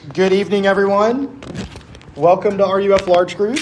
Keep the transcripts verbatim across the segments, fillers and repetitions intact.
Good evening, everyone. Welcome to R U F Large Group.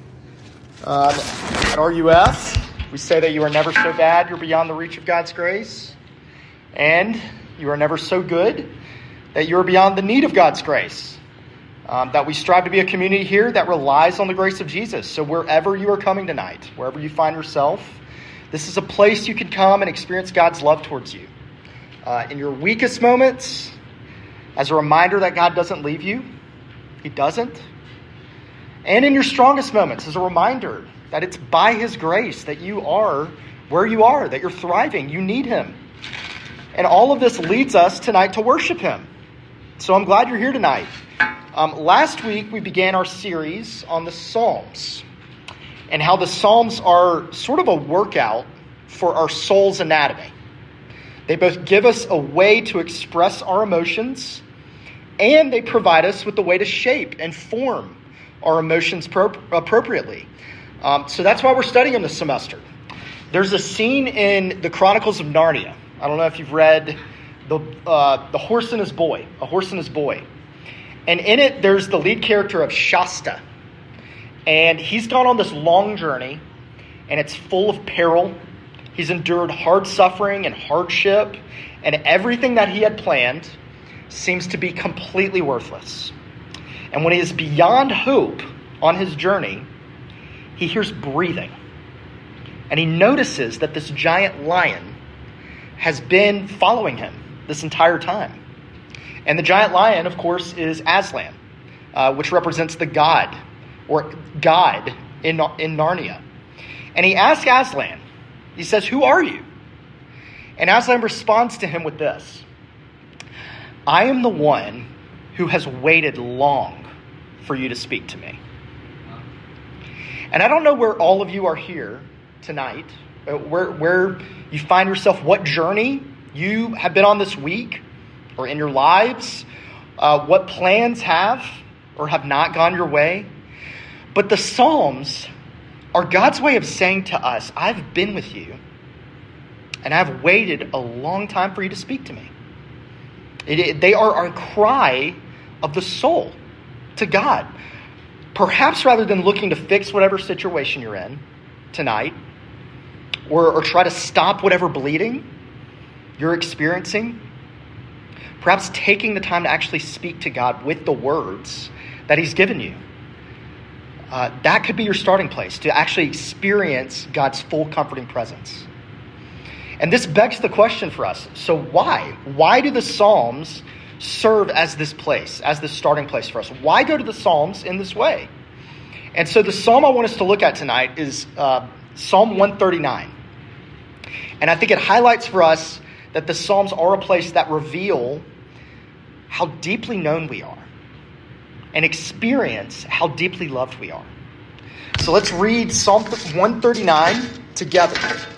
Uh, at R U F, we say that you are never so bad you're beyond the reach of God's grace, and you are never so good that you are beyond the need of God's grace. Um, that we strive to be a community here that relies on the grace of Jesus. So wherever you are coming tonight, wherever you find yourself, this is a place you can come and experience God's love towards you. Uh, in your weakest moments, as a reminder that God doesn't leave you. He doesn't. And in your strongest moments, as a reminder that it's by His grace that you are where you are, that you're thriving. You need Him. And all of this leads us tonight to worship Him. So I'm glad you're here tonight. Um, last week, we began our series on the Psalms and how the Psalms are sort of a workout for our soul's anatomy. They both give us a way to express our emotions, and they provide us with a way to shape and form our emotions pro- appropriately. Um, so that's why we're studying them this semester. There's a scene in the Chronicles of Narnia. I don't know if you've read the uh, the Horse and His Boy, A Horse and His Boy. And in it, there's the lead character of Shasta. And he's gone on this long journey, and it's full of peril. He's endured hard suffering and hardship, and everything that he had planned seems to be completely worthless. And when he is beyond hope on his journey, he hears breathing. And he notices that this giant lion has been following him this entire time. And the giant lion, of course, is Aslan, uh, which represents the god, or God in, in Narnia. And he asks Aslan, he says, "Who are you?" And Aslan responds to him with this: "I am the one who has waited long for you to speak to me." And I don't know where all of you are here tonight, where, where you find yourself, what journey you have been on this week or in your lives, uh, what plans have or have not gone your way. But the Psalms are God's way of saying to us, I've been with you, and I've waited a long time for you to speak to me. It, it, they are our cry of the soul to God. Perhaps rather than looking to fix whatever situation you're in tonight, or, or try to stop whatever bleeding you're experiencing, perhaps taking the time to actually speak to God with the words that He's given you. Uh, that could be your starting place to actually experience God's full comforting presence. And this begs the question for us. So why? Why do the Psalms serve as this place, as this starting place for us? Why go to the Psalms in this way? And so the Psalm I want us to look at tonight is uh, Psalm one thirty-nine. And I think it highlights for us that the Psalms are a place that reveal how deeply known we are and experience how deeply loved we are. So let's read Psalm one thirty-nine together.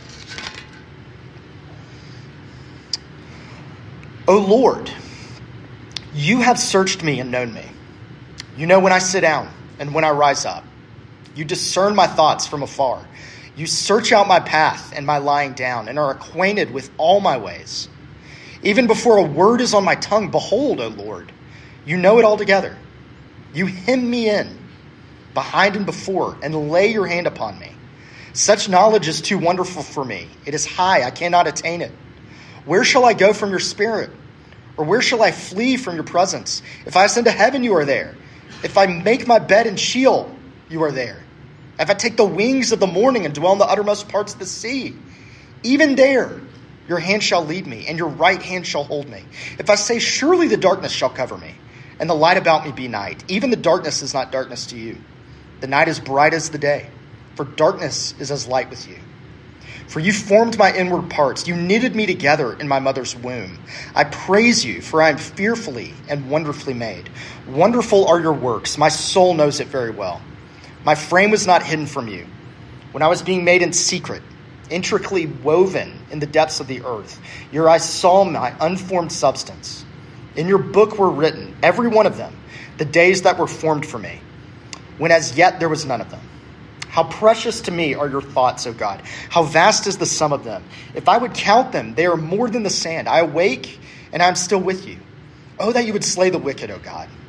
O Lord, you have searched me and known me. You know when I sit down and when I rise up. You discern my thoughts from afar. You search out my path and my lying down, and are acquainted with all my ways. Even before a word is on my tongue, behold, O Lord, you know it altogether. You hem me in, behind and before, and lay your hand upon me. Such knowledge is too wonderful for me. It is high, I cannot attain it. Where shall I go from your spirit? Or where shall I flee from your presence? If I ascend to heaven, you are there. If I make my bed in Sheol, you are there. If I take the wings of the morning and dwell in the uttermost parts of the sea, even there your hand shall lead me, and your right hand shall hold me. If I say, surely the darkness shall cover me, and the light about me be night, even the darkness is not darkness to you. The night is bright as the day, for darkness is as light with you. For you formed my inward parts. You knitted me together in my mother's womb. I praise you, for I am fearfully and wonderfully made. Wonderful are your works. My soul knows it very well. My frame was not hidden from you when I was being made in secret, intricately woven in the depths of the earth. Your eyes saw my unformed substance. In your book were written, every one of them, the days that were formed for me, when as yet there was none of them. How precious to me are your thoughts, O God. How vast is the sum of them. If I would count them, they are more than the sand. I awake, and I am still with you. Oh, that you would slay the wicked, O God.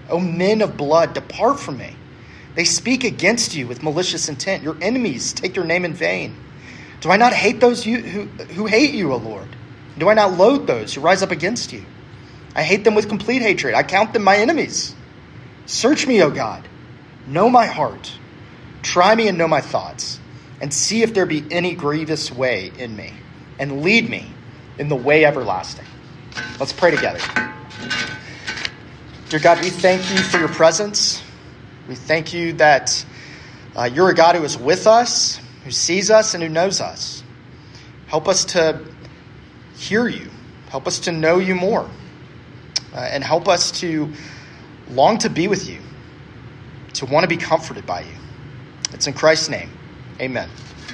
O men of blood, depart from me. They speak against you with malicious intent. Your enemies take your name in vain. Do I not hate those you, who, who hate you, O Lord? Do I not loathe those who rise up against you? I hate them with complete hatred. I count them my enemies. Search me, O God. Know my heart. Try me and know my thoughts. And see if there be any grievous way in me. And lead me in the way everlasting. Let's pray together. Dear God, we thank you for your presence. We thank you that uh, you're a God who is with us, who sees us, and who knows us. Help us to hear you. Help us to know you more. Uh, and help us to long to be with you, to want to be comforted by you. It's in Christ's name. Amen.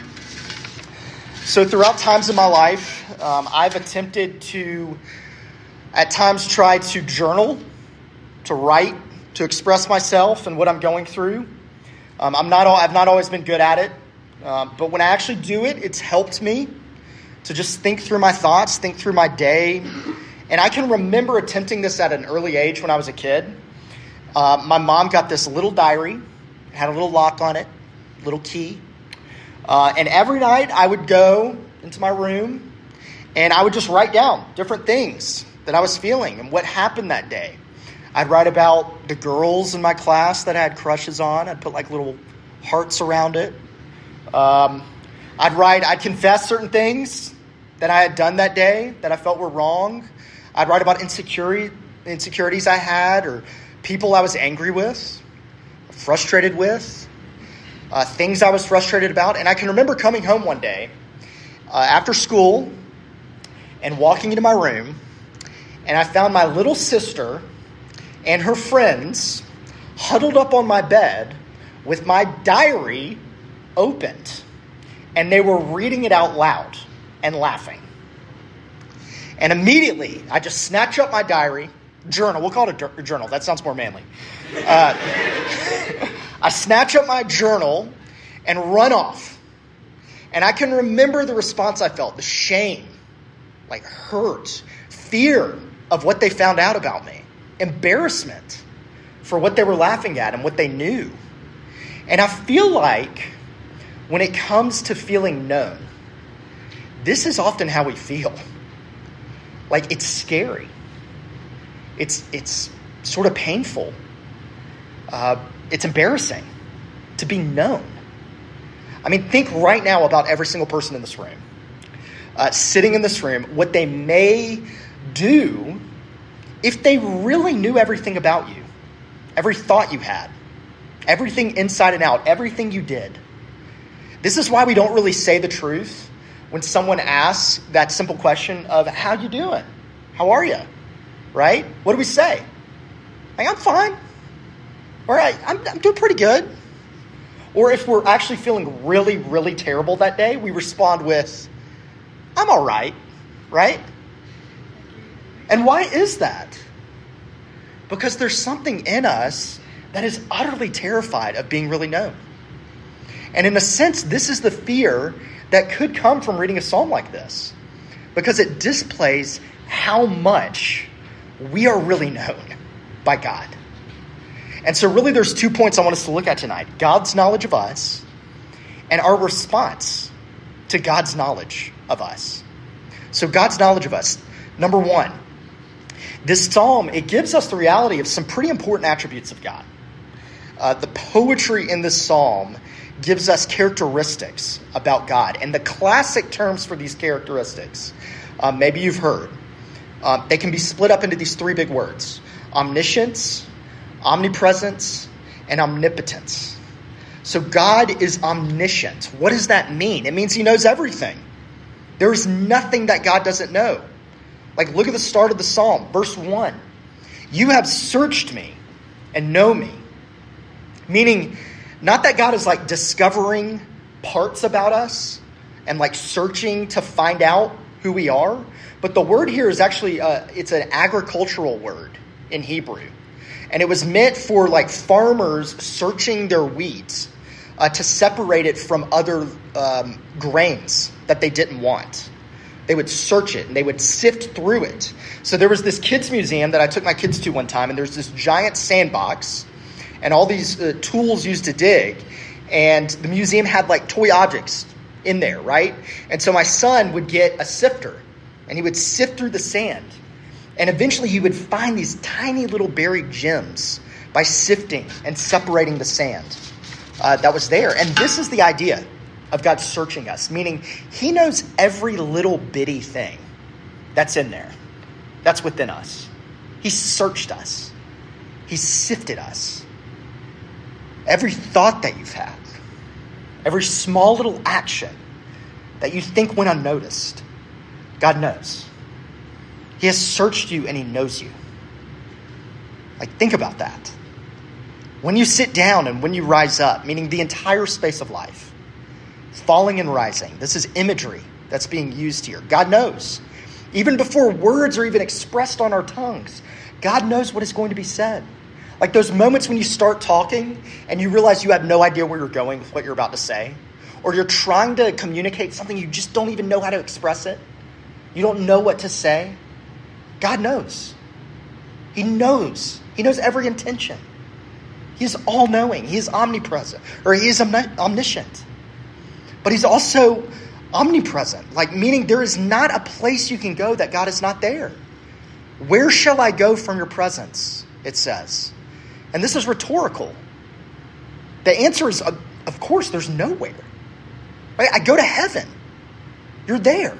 So throughout times in my life, um, I've attempted to, at times, try to journal, to write, to express myself and what I'm going through. Um, I'm not. I've not always been good at it, um, but when I actually do it, it's helped me to just think through my thoughts, think through my day. And I can remember attempting this at an early age when I was a kid. Uh, my mom got this little diary, it had a little lock on it, little key. Uh, and every night I would go into my room and I would just write down different things that I was feeling and what happened that day. I'd write about the girls in my class that I had crushes on. I'd put like little hearts around it. Um, I'd write, I'd confess certain things that I had done that day that I felt were wrong. I'd write about insecurity, insecurities I had or people I was angry with, frustrated with, uh, things I was frustrated about. And I can remember coming home one day uh, after school and walking into my room, and I found my little sister and her friends huddled up on my bed with my diary opened, and they were reading it out loud and laughing. And immediately, I just snatch up my diary, journal. We'll call it a journal. That sounds more manly. Uh, I snatch up my journal and run off. And I can remember the response I felt, the shame, like hurt, fear of what they found out about me, embarrassment for what they were laughing at and what they knew. And I feel like when it comes to feeling known, this is often how we feel. Like it's scary. It's it's sort of painful. Uh, it's embarrassing to be known. I mean, think right now about every single person in this room. Uh, sitting in this room, what they may do if they really knew everything about you. Every thought you had. Everything inside and out. Everything you did. This is why we don't really say the truth when someone asks that simple question of, how you doing? How are you? Right? What do we say? Like, I'm fine. All right, I'm, I'm doing pretty good. Or if we're actually feeling really, really terrible that day, we respond with, I'm all right. Right? And why is that? Because there's something in us that is utterly terrified of being really known. And in a sense, this is the fear that could come from reading a psalm like this, because it displays how much we are really known by God. And so really there's two points I want us to look at tonight. God's knowledge of us and our response to God's knowledge of us. So God's knowledge of us. Number one, this psalm, it gives us the reality of some pretty important attributes of God. Uh, the poetry in this psalm gives us characteristics about God. And the classic terms for these characteristics, uh, maybe you've heard. Uh, they can be split up into these three big words: omniscience, omnipresence, and omnipotence. So God is omniscient. What does that mean? It means he knows everything. There is nothing that God doesn't know. Like, look at the start of the psalm, verse one. You have searched me and know me. Meaning, not that God is like discovering parts about us and like searching to find out who we are. But the word here is actually, uh, it's an agricultural word in Hebrew. And it was meant for like farmers searching their wheat uh, to separate it from other um, grains that they didn't want. They would search it and they would sift through it. So there was this kids museum that I took my kids to one time, and there's this giant sandbox and all these uh, tools used to dig. And the museum had like toy objects in there, right? And so my son would get a sifter and he would sift through the sand. And eventually he would find these tiny little buried gems by sifting and separating the sand uh, that was there. And this is the idea of God searching us, meaning he knows every little bitty thing that's in there, that's within us. He searched us. He sifted us. Every thought that you've had, every small little action that you think went unnoticed, God knows. He has searched you and he knows you. Like, think about that. When you sit down and when you rise up, meaning the entire space of life, falling and rising. This is imagery that's being used here. God knows. Even before words are even expressed on our tongues, God knows what is going to be said. Like those moments when you start talking and you realize you have no idea where you're going with what you're about to say, or you're trying to communicate something, you just don't even know how to express it. You don't know what to say. God knows. He knows. He knows every intention. He is all-knowing. He is omnipresent, or he is omniscient. But he's also omnipresent, like meaning there is not a place you can go that God is not there. Where shall I go from your presence? It says. And this is rhetorical. The answer is, of course, there's nowhere. Right? I go to heaven. You're there.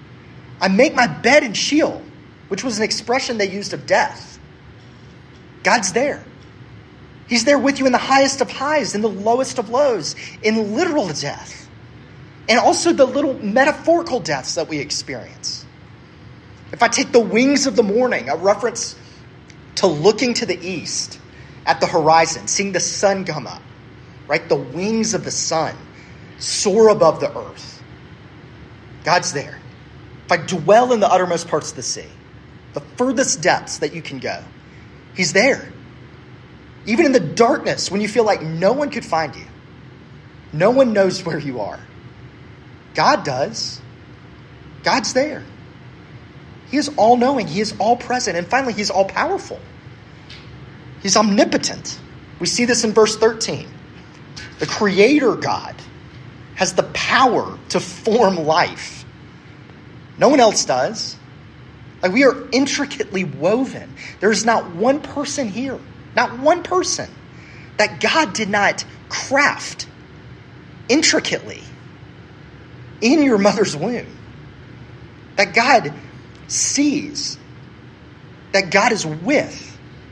I make my bed in Sheol, which was an expression they used of death. God's there. He's there with you in the highest of highs, in the lowest of lows, in literal death. And also the little metaphorical deaths that we experience. If I take the wings of the morning, a reference to looking to the east at the horizon, seeing the sun come up, right? The wings of the sun soar above the earth. God's there. If I dwell in the uttermost parts of the sea, the furthest depths that you can go, he's there. Even in the darkness, when you feel like no one could find you, no one knows where you are, God does. God's there. He is all-knowing. He is all-present. And finally, he's all-powerful. He's omnipotent. We see this in verse thirteen. The Creator God has the power to form life. No one else does. Like, we are intricately woven. There's not one person here, not one person, that God did not craft intricately in your mother's womb. That God sees. That God is with.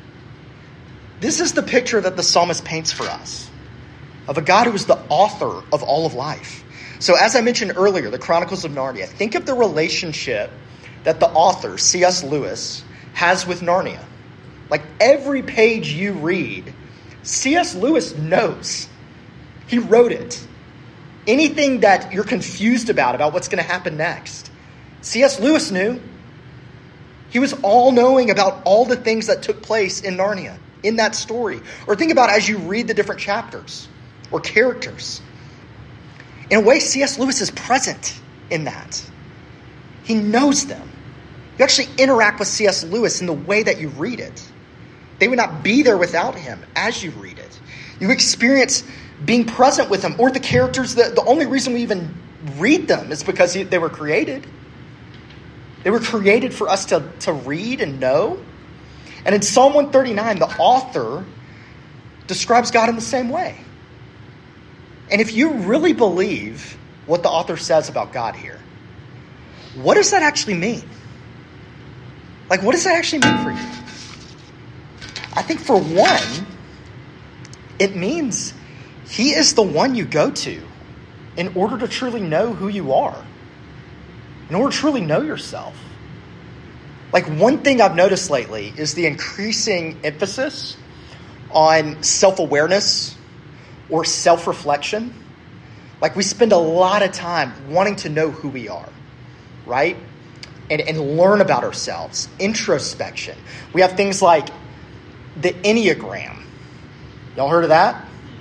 This is the picture that the psalmist paints for us of a God who is the author of all of life. So as I mentioned earlier, the Chronicles of Narnia, think of the relationship that the author, C S Lewis, has with Narnia. Like every page you read, C S Lewis knows. He wrote it. Anything that you're confused about, about what's going to happen next, C S Lewis knew. He was all-knowing about all the things that took place in Narnia, in that story. Or think about as you read the different chapters or characters. In a way, C S Lewis is present in that. He knows them. You actually interact with C S Lewis in the way that you read it. They would not be there without him as you read it. You experience being present with him, or the characters, the, the only reason we even read them is because he, they were created. They were created for us to, to read and know. And in Psalm one thirty-nine, the author describes God in the same way. And if you really believe what the author says about God here, what does that actually mean? Like, what does that actually mean for you? I think for one, it means he is the one you go to in order to truly know who you are, in order to truly know yourself. Like, one thing I've noticed lately is the increasing emphasis on self-awareness or self-reflection. Like, we spend a lot of time wanting to know who we are, right? And, and learn about ourselves, introspection. We have things like the Enneagram. Y'all heard of that?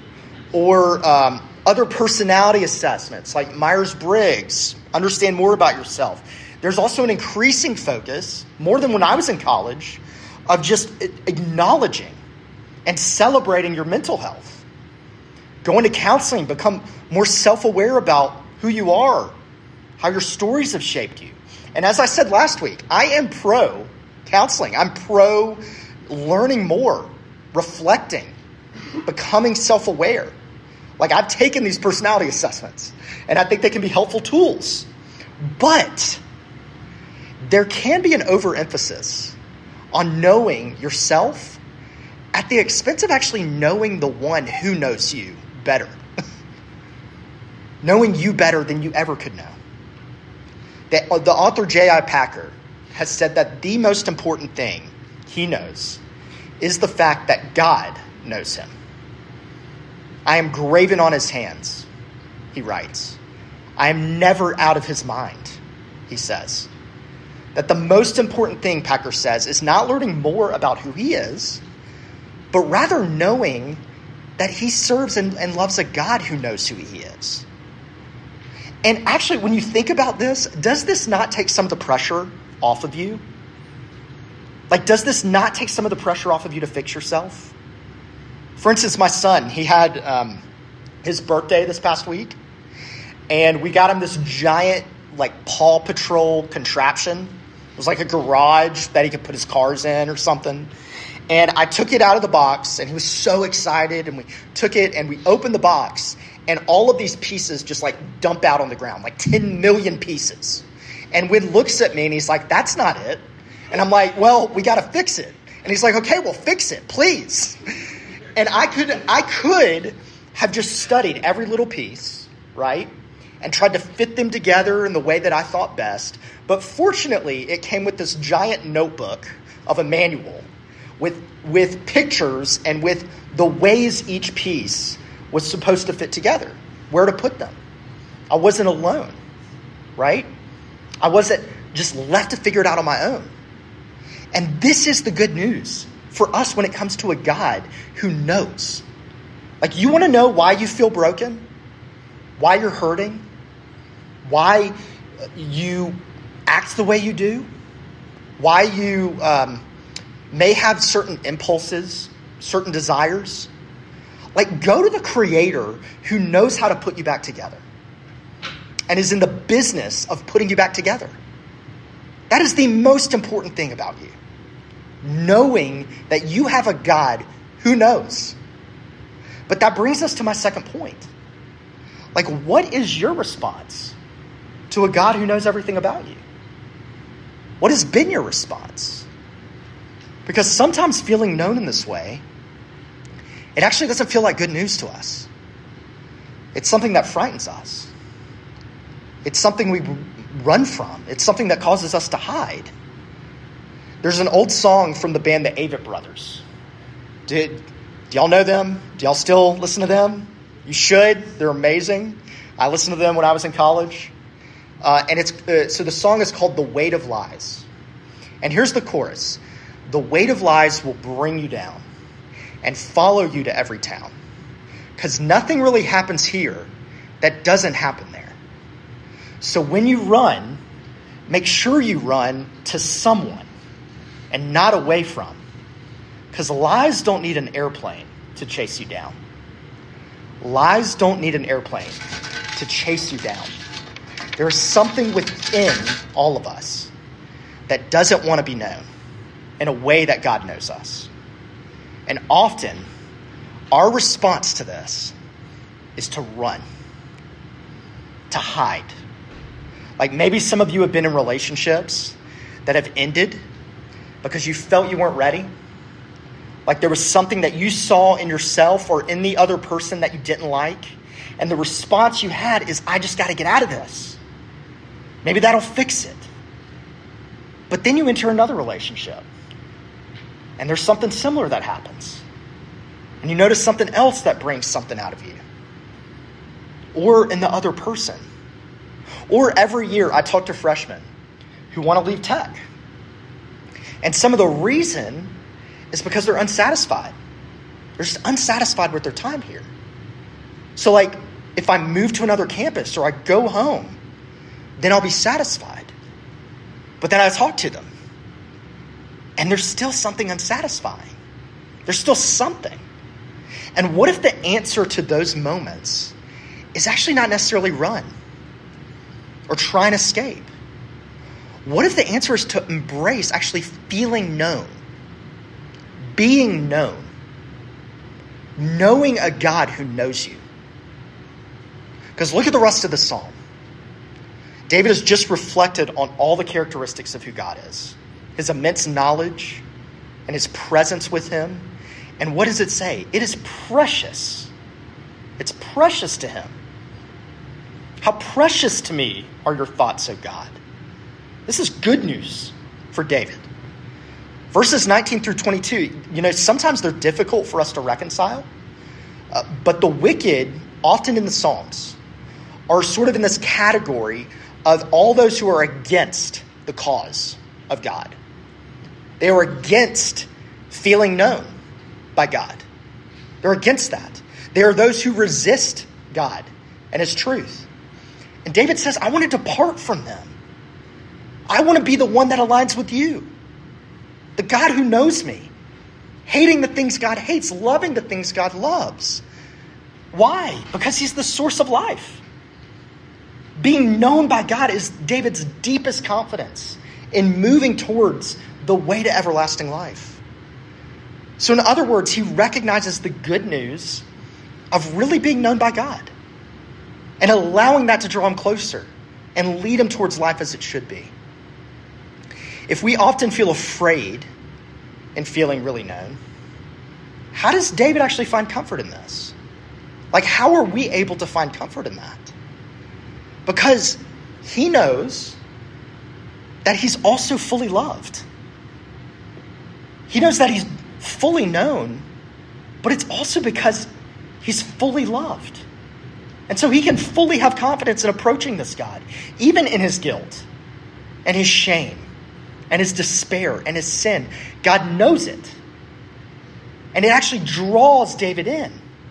Or um, other personality assessments like Myers-Briggs. Understand more about yourself. there's also an increasing focus, more than when I was in college, of just acknowledging and celebrating your mental health. Going to counseling, become more self-aware about who you are, how your stories have shaped you. And as I said last week, I am pro counseling. I'm pro learning more, reflecting, becoming self-aware. Like, I've taken these personality assessments, and I think they can be helpful tools. But there can be an overemphasis on knowing yourself at the expense of actually knowing the one who knows you better. Knowing you better than you ever could know. The, the author J I Packer has said that the most important thing he knows is the fact that God knows him. I am graven on his hands, he writes. I am never out of his mind, he says. That the most important thing, Packer says, is not learning more about who he is, but rather knowing that he serves and, and loves a God who knows who he is. And actually, when you think about this, does this not take some of the pressure off of you? Like, does this not take some of the pressure off of you to fix yourself? For instance, my son, he had um, his birthday this past week, and we got him this giant, like, Paw Patrol contraption. It was like a garage that he could put his cars in or something. And I took it out of the box, and he was so excited, and we took it, and we opened the box, and all of these pieces just, like, dump out on the ground, like ten million pieces. And Win looks at me, and he's like, that's not it. And I'm like, well, we got to fix it. And he's like, okay, well, fix it, please. And I could I could have just studied every little piece, right? And tried to fit them together in the way that I thought best. But fortunately, it came with this giant notebook of a manual with with pictures and with the ways each piece was supposed to fit together, where to put them. I wasn't alone, right? I wasn't just left to figure it out on my own. And this is the good news for us when it comes to a God who knows. Like, you want to know why you feel broken? Why you're hurting? Why you act the way you do? Why you um, may have certain impulses, certain desires? Like, go to the Creator who knows how to put you back together and is in the business of putting you back together. That is the most important thing about you. Knowing that you have a God who knows. But that brings us to my second point. Like, what is your response to a God who knows everything about you? What has been your response? Because sometimes feeling known in this way, it actually doesn't feel like good news to us. It's something that frightens us. It's something we run from. It's something that causes us to hide. There's an old song from the band the Avett Brothers. Did, do y'all know them? Do y'all still listen to them? You should. They're amazing. I listened to them when I was in college. Uh, and it's uh, so the song is called The Weight of Lies. And here's the chorus. The weight of lies will bring you down and follow you to every town. Because nothing really happens here that doesn't happen there. So when you run, make sure you run to someone and not away from. Because lies don't need an airplane to chase you down. Lies don't need an airplane to chase you down. There is something within all of us that doesn't want to be known in a way that God knows us. And often, our response to this is to run, to hide. Like, maybe some of you have been in relationships that have ended because you felt you weren't ready. Like, there was something that you saw in yourself or in the other person that you didn't like. And the response you had is, I just got to get out of this. Maybe that'll fix it. But then you enter another relationship. And there's something similar that happens. And you notice something else that brings something out of you. Or in the other person. Or every year I talk to freshmen who want to leave tech. And some of the reason is because they're unsatisfied. They're just unsatisfied with their time here. So, like, if I move to another campus or I go home, then I'll be satisfied. But then I talk to them, and there's still something unsatisfying. There's still something. And what if the answer to those moments is actually not necessarily run or try and escape? What if the answer is to embrace actually feeling known, being known, knowing a God who knows you? Because look at the rest of the psalm. David has just reflected on all the characteristics of who God is, his immense knowledge and his presence with him. And what does it say? It is precious. It's precious to him. How precious to me are your thoughts, O God. This is good news for David. Verses nineteen through twenty-two, you know, sometimes they're difficult for us to reconcile. Uh, but the wicked, often in the Psalms, are sort of in this category of all those who are against the cause of God. They are against feeling known by God. They're against that. They are those who resist God and his truth. And David says, I want to depart from them. I want to be the one that aligns with you. The God who knows me. Hating the things God hates, loving the things God loves. Why? Because he's the source of life. Being known by God is David's deepest confidence in moving towards the way to everlasting life. So in other words, he recognizes the good news of really being known by God and allowing that to draw him closer and lead him towards life as it should be. If we often feel afraid in feeling really known, how does David actually find comfort in this? Like, how are we able to find comfort in that? Because he knows that he's also fully loved. He knows that he's fully known, but it's also because he's fully loved. And so he can fully have confidence in approaching this God, even in his guilt and his shame and his despair and his sin. God knows it. And it actually draws David in.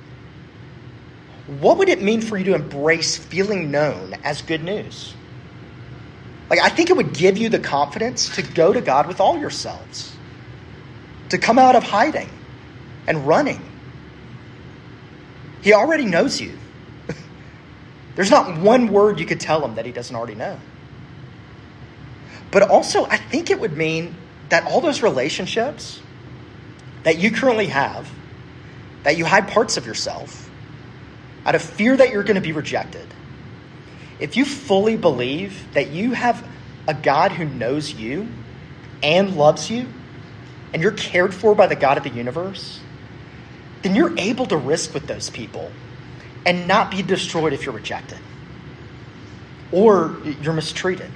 What would it mean for you to embrace feeling known as good news? Like, I think it would give you the confidence to go to God with all yourselves, to come out of hiding and running. He already knows you. There's not one word you could tell him that he doesn't already know. But also, I think it would mean that all those relationships that you currently have, that you hide parts of yourself, out of fear that you're going to be rejected, if you fully believe that you have a God who knows you and loves you, and you're cared for by the God of the universe, then you're able to risk with those people and not be destroyed if you're rejected or you're mistreated.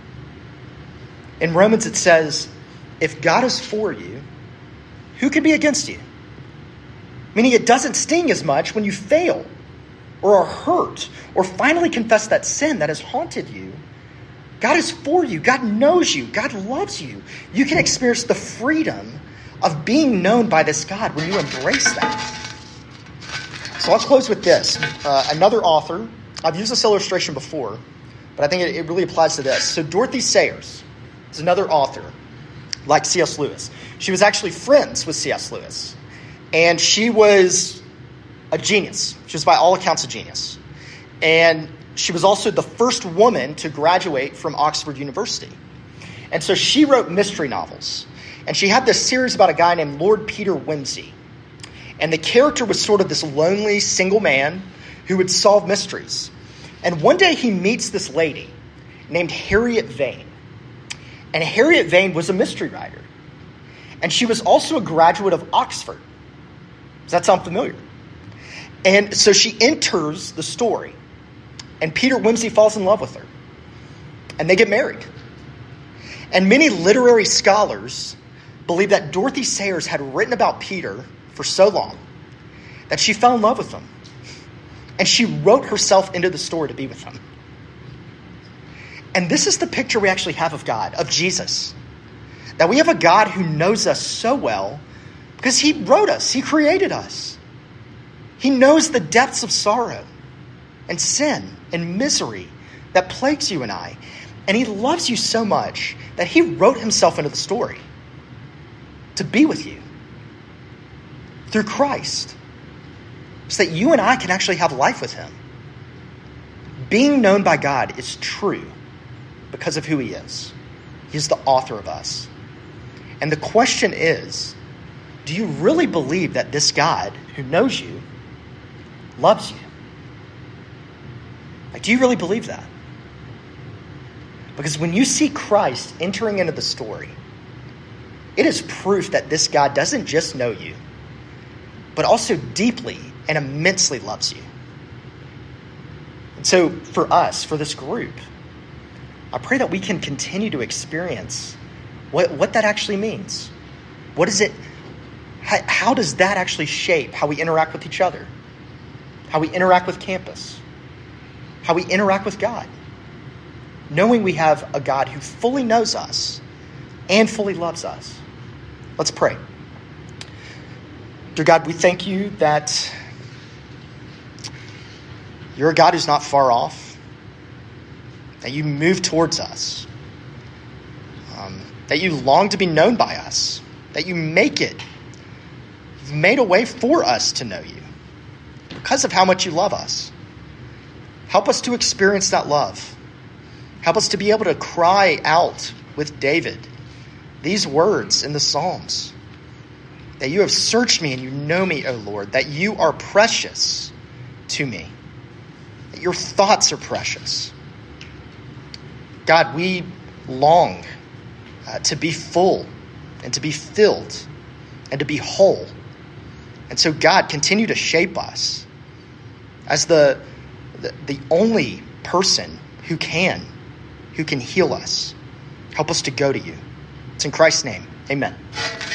In Romans it says, if God is for you, who can be against you? Meaning it doesn't sting as much when you fail or are hurt or finally confess that sin that has haunted you. God is for you. God knows you. God loves you. You can experience the freedom of being known by this God when you embrace that. So let's close with this. Uh, another author, I've used this illustration before, but I think it, it really applies to this. So Dorothy Sayers is another author, like C S Lewis. She was actually friends with C S Lewis, and she was a genius. She was by all accounts a genius. And she was also the first woman to graduate from Oxford University. And so she wrote mystery novels. And she had this series about a guy named Lord Peter Wimsey. And the character was sort of this lonely single man who would solve mysteries. And one day he meets this lady named Harriet Vane. And Harriet Vane was a mystery writer. And she was also a graduate of Oxford. Does that sound familiar? And so she enters the story. And Peter Wimsey falls in love with her. And they get married. And many literary scholars believe that Dorothy Sayers had written about Peter for so long that she fell in love with him. And she wrote herself into the story to be with him. And this is the picture we actually have of God, of Jesus. That we have a God who knows us so well because he wrote us. He created us. He knows the depths of sorrow and sin and misery that plagues you and I. And he loves you so much that he wrote himself into the story to be with you through Christ, so that you and I can actually have life with him. Being known by God is true because of who he is. He's the author of us. And the question is, do you really believe that this God who knows you loves you? Like, do you really believe that? Because when you see Christ entering into the story, it is proof that this God doesn't just know you, but also deeply and immensely loves you. And so for us, for this group, I pray that we can continue to experience what, what that actually means. What is it? How, how does that actually shape how we interact with each other? How we interact with campus? How we interact with God? Knowing we have a God who fully knows us and fully loves us. Let's pray. Dear God, we thank you that you're a God who's not far off, that you move towards us, um, that you long to be known by us, that you make it, you've made a way for us to know you because of how much you love us. Help us to experience that love. Help us to be able to cry out with David these words in the Psalms, that you have searched me and you know me, O Lord, that you are precious to me, that your thoughts are precious. God, we long uh, to be full and to be filled and to be whole. And so, God, continue to shape us as the, the, the only person who can, who can heal us. Help us to go to you. It's in Christ's name. Amen.